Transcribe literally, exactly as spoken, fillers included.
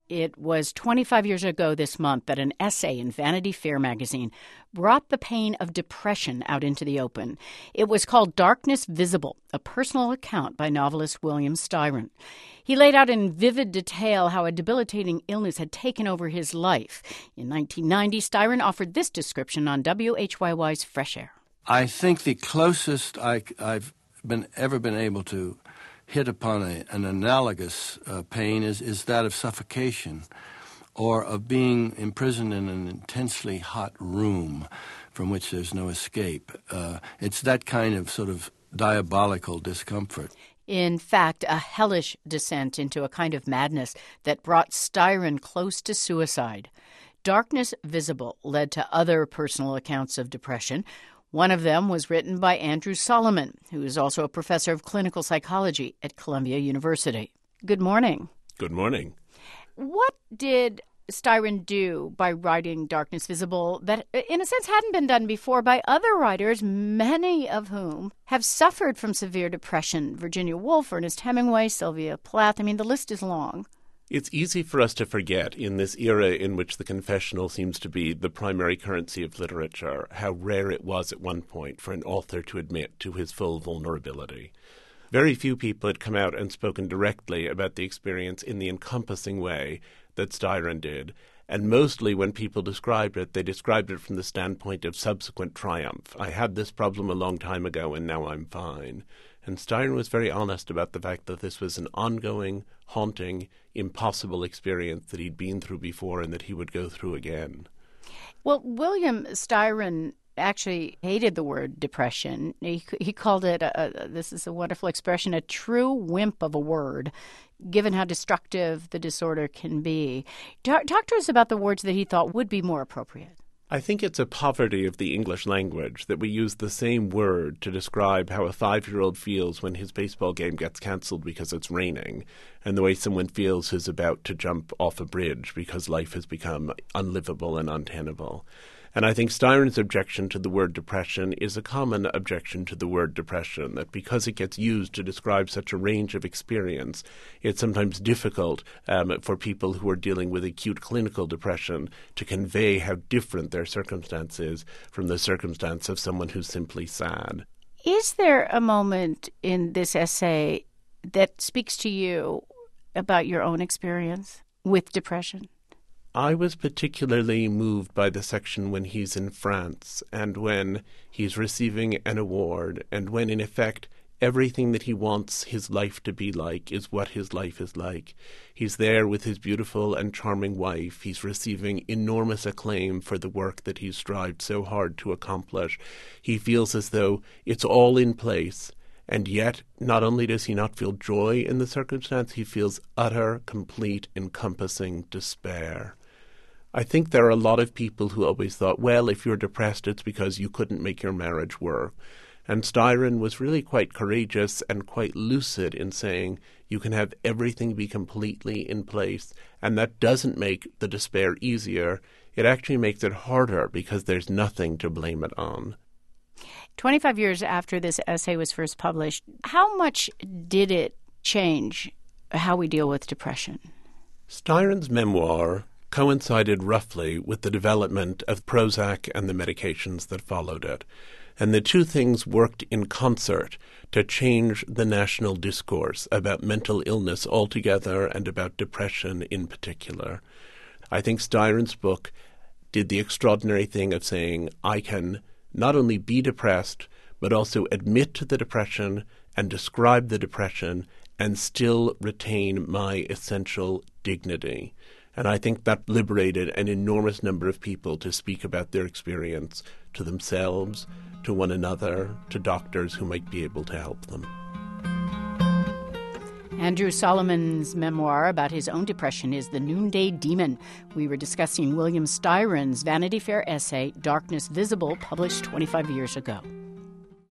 It was twenty-five years ago this month that an essay in Vanity Fair magazine brought the pain of depression out into the open. It was called Darkness Visible, a personal account by novelist William Styron. He laid out in vivid detail how a debilitating illness had taken over his life. In nineteen ninety, Styron offered this description on W H Y Y's Fresh Air. I think the closest I, I've been ever been able to hit upon a, an analogous uh, pain is, is that of suffocation or of being imprisoned in an intensely hot room from which there's no escape. Uh, it's that kind of sort of diabolical discomfort. In fact, a hellish descent into a kind of madness that brought Styron close to suicide. Darkness Visible led to other personal accounts of depression. One of them was written by Andrew Solomon, who is also a professor of clinical psychology at Columbia University. Good morning. Good morning. What did Styron do by writing Darkness Visible that, in a sense, hadn't been done before by other writers, many of whom have suffered from severe depression? Virginia Woolf, Ernest Hemingway, Sylvia Plath. I mean, the list is long. It's easy for us to forget, in this era in which the confessional seems to be the primary currency of literature, how rare it was at one point for an author to admit to his full vulnerability. Very few people had come out and spoken directly about the experience in the encompassing way that Styron did, and mostly when people described it, they described it from the standpoint of subsequent triumph. I had this problem a long time ago, and now I'm fine. And Styron was very honest about the fact that this was an ongoing, haunting, impossible experience that he'd been through before and that he would go through again. Well, William Styron actually hated the word depression. He, he called it, a, a, this is a wonderful expression, a true wimp of a word, given how destructive the disorder can be. Talk, talk to us about the words that he thought would be more appropriate. I think it's a poverty of the English language that we use the same word to describe how a five-year-old feels when his baseball game gets canceled because it's raining, and the way someone feels who's about to jump off a bridge because life has become unlivable and untenable. And I think Styron's objection to the word depression is a common objection to the word depression, that because it gets used to describe such a range of experience, it's sometimes difficult um, for people who are dealing with acute clinical depression to convey how different their circumstance is from the circumstance of someone who's simply sad. Is there a moment in this essay that speaks to you about your own experience with depression? I was particularly moved by the section when he's in France and when he's receiving an award and when, in effect, everything that he wants his life to be like is what his life is like. He's there with his beautiful and charming wife. He's receiving enormous acclaim for the work that he's strived so hard to accomplish. He feels as though it's all in place. And yet, not only does he not feel joy in the circumstance, he feels utter, complete, encompassing despair. I think there are a lot of people who always thought, well, if you're depressed, it's because you couldn't make your marriage work. And Styron was really quite courageous and quite lucid in saying you can have everything be completely in place, and that doesn't make the despair easier. It actually makes it harder because there's nothing to blame it on. twenty-five years after this essay was first published, how much did it change how we deal with depression? Styron's memoir coincided roughly with the development of Prozac and the medications that followed it. And the two things worked in concert to change the national discourse about mental illness altogether and about depression in particular. I think Styron's book did the extraordinary thing of saying, I can not only be depressed, but also admit to the depression and describe the depression and still retain my essential dignity. And I think that liberated an enormous number of people to speak about their experience to themselves, to one another, to doctors who might be able to help them. Andrew Solomon's memoir about his own depression is The Noonday Demon. We were discussing William Styron's Vanity Fair essay, Darkness Visible, published twenty-five years ago.